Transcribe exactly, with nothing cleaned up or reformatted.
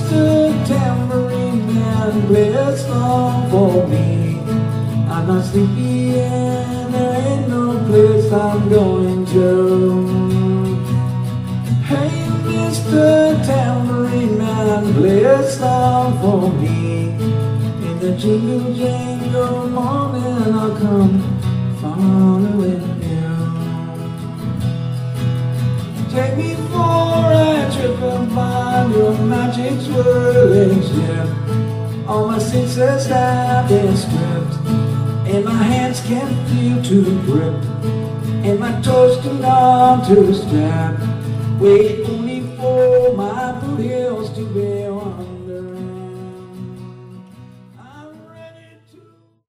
Mister Tambourine Man, play a song for me. I'm not sleepy and there ain't no place I'm going to. Hey, Mister Tambourine Man, play a song for me. In the jingle jangle morning I'll come following you. Take me for a trip upon your magic swirling ship. All my senses have been stripped, and my hands can't feel to grip, and my toes too numb to step. Wait.